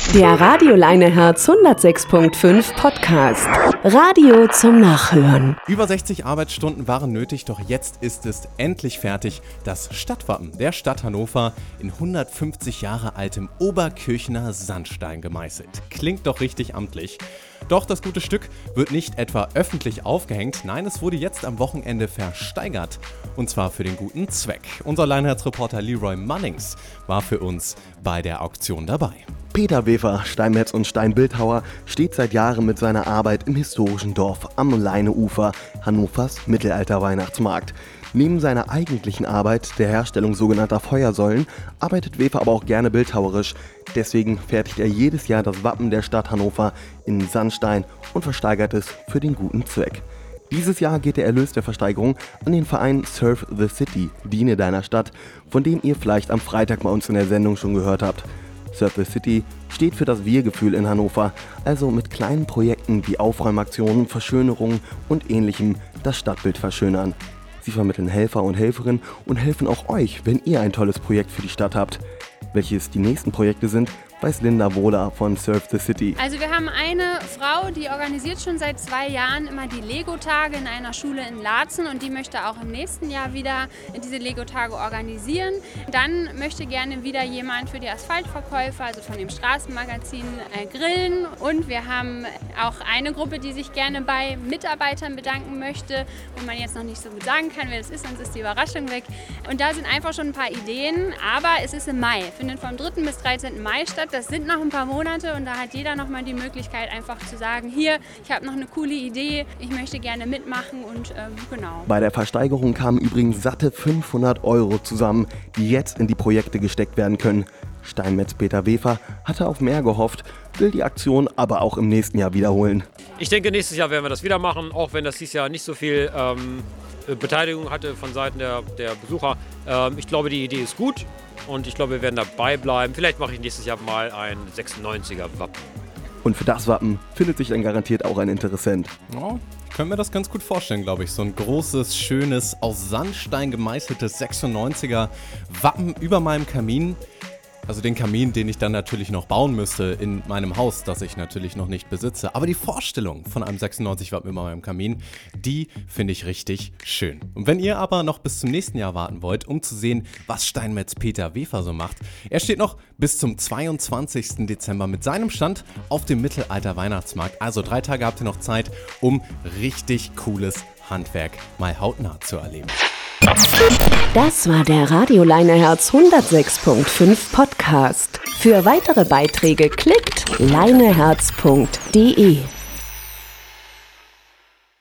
Der Radio Leineherz 106.5 Podcast. Radio zum Nachhören. Über 60 Arbeitsstunden waren nötig, doch jetzt ist es endlich fertig. Das Stadtwappen der Stadt Hannover in 150 Jahre altem Oberkirchner Sandstein gemeißelt. Klingt doch richtig amtlich. Doch das gute Stück wird nicht etwa öffentlich aufgehängt, nein, es wurde jetzt am Wochenende versteigert. Und zwar für den guten Zweck. Unser Leineherz-Reporter Leroy Munnings war für uns bei der Auktion dabei. Peter Wefer, Steinmetz und Steinbildhauer, steht seit Jahren mit seiner Arbeit im historischen Dorf am Leineufer, Hannovers Mittelalter-Weihnachtsmarkt. Neben seiner eigentlichen Arbeit, der Herstellung sogenannter Feuersäulen, arbeitet Wefer aber auch gerne bildhauerisch. Deswegen fertigt er jedes Jahr das Wappen der Stadt Hannover in Sandstein und versteigert es für den guten Zweck. Dieses Jahr geht der Erlös der Versteigerung an den Verein Serve the City, Diene deiner Stadt, von dem ihr vielleicht am Freitag bei uns in der Sendung schon gehört habt. Serve the City steht für das Wir-Gefühl in Hannover, also mit kleinen Projekten wie Aufräumaktionen, Verschönerungen und Ähnlichem das Stadtbild verschönern. Sie vermitteln Helfer und Helferinnen und helfen auch euch, wenn ihr ein tolles Projekt für die Stadt habt. Welches die nächsten Projekte sind, weiß Linda Wohler von Serve the City. Also wir haben eine Frau, die organisiert schon seit 2 Jahren immer die Lego-Tage in einer Schule in Laatzen und die möchte auch im nächsten Jahr wieder diese Lego-Tage organisieren. Dann möchte gerne wieder jemand für die Asphaltverkäufer, also von dem Straßenmagazin, grillen. Und wir haben auch eine Gruppe, die sich gerne bei Mitarbeitern bedanken möchte, wo man jetzt noch nicht so gut sagen kann, wer das ist, sonst ist die Überraschung weg. Und da sind einfach schon ein paar Ideen, aber es ist im Mai, findet vom 3. bis 13. Mai statt. Das sind noch ein paar Monate und da hat jeder noch mal die Möglichkeit, einfach zu sagen, hier, ich habe noch eine coole Idee, ich möchte gerne mitmachen und genau. Bei der Versteigerung kamen übrigens satte 500 € zusammen, die jetzt in die Projekte gesteckt werden können. Steinmetz Peter Wefer hatte auf mehr gehofft, will die Aktion aber auch im nächsten Jahr wiederholen. Ich denke, nächstes Jahr werden wir das wieder machen, auch wenn das dieses Jahr nicht so viel Beteiligung hatte von Seiten der Besucher. Ich glaube, die Idee ist gut. Und ich glaube, wir werden dabei bleiben. Vielleicht mache ich nächstes Jahr mal ein 96er Wappen. Und für das Wappen findet sich dann garantiert auch ein Interessent. Ja, ich könnte mir das ganz gut vorstellen, glaube ich. So ein großes, schönes, aus Sandstein gemeißeltes 96er Wappen über meinem Kamin. Also den Kamin, den ich dann natürlich noch bauen müsste in meinem Haus, das ich natürlich noch nicht besitze. Aber die Vorstellung von einem 96-Wappen über meinem Kamin, die finde ich richtig schön. Und wenn ihr aber noch bis zum nächsten Jahr warten wollt, um zu sehen, was Steinmetz Peter Wefer so macht, er steht noch bis zum 22. Dezember mit seinem Stand auf dem Mittelalter-Weihnachtsmarkt. Also 3 Tage habt ihr noch Zeit, um richtig cooles Handwerk mal hautnah zu erleben. Das war der Radio Leineherz 106.5 Podcast. Für weitere Beiträge klickt leineherz.de.